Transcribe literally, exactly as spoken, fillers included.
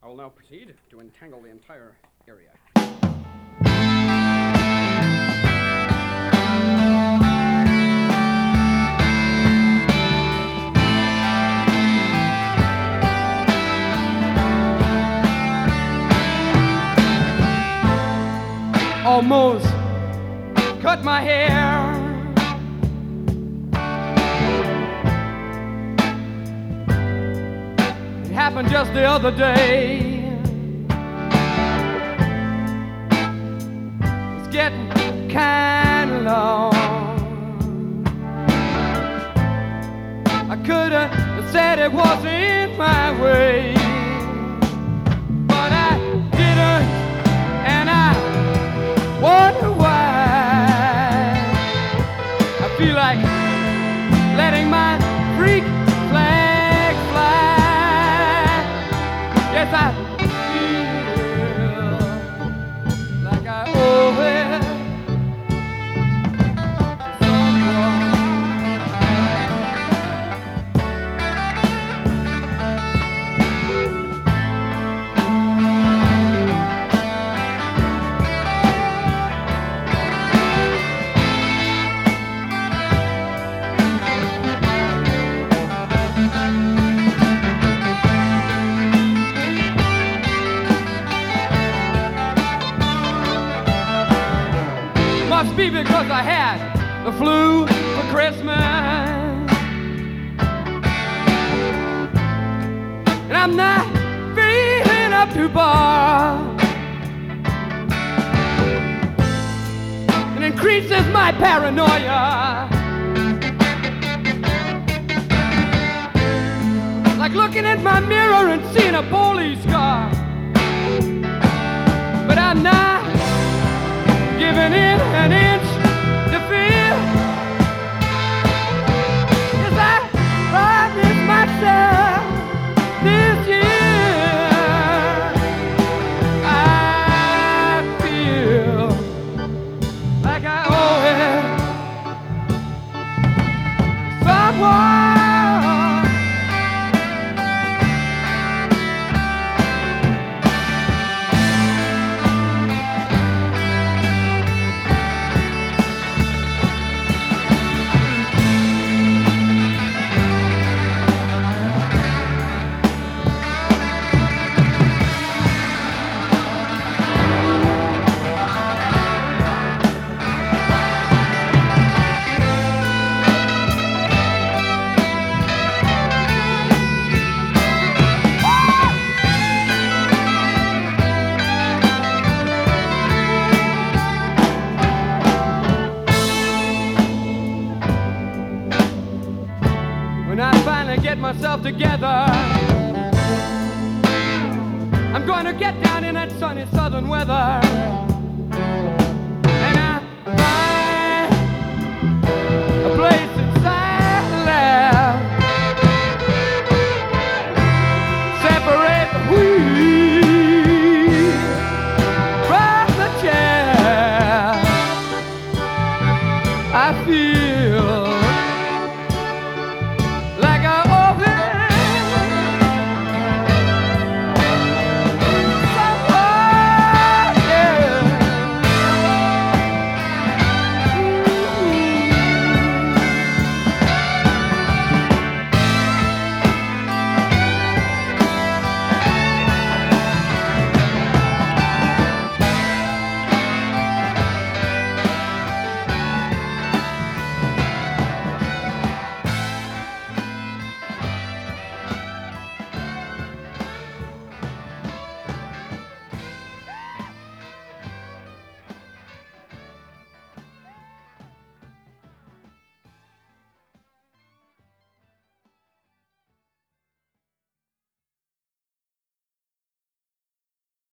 I will now proceed to entangle the entire area. Almost cut my hair. It happened just the other day. It's getting kinda long. I could have said it wasn't my way, but I didn't, and I wonder why. I feel like letting my freak flag fly. Yes, I feel like I owe it to someone. Must be because I had the flu for Christmas, and I'm not feeling up to bar. It increases my paranoia, like looking at my mirror and seeing a police car. But I'm not giving in an inch to fear. Yes, I promised myself this year. I feel like I owe it to someone. When I finally get myself together, I'm going to get down in that sunny southern weather.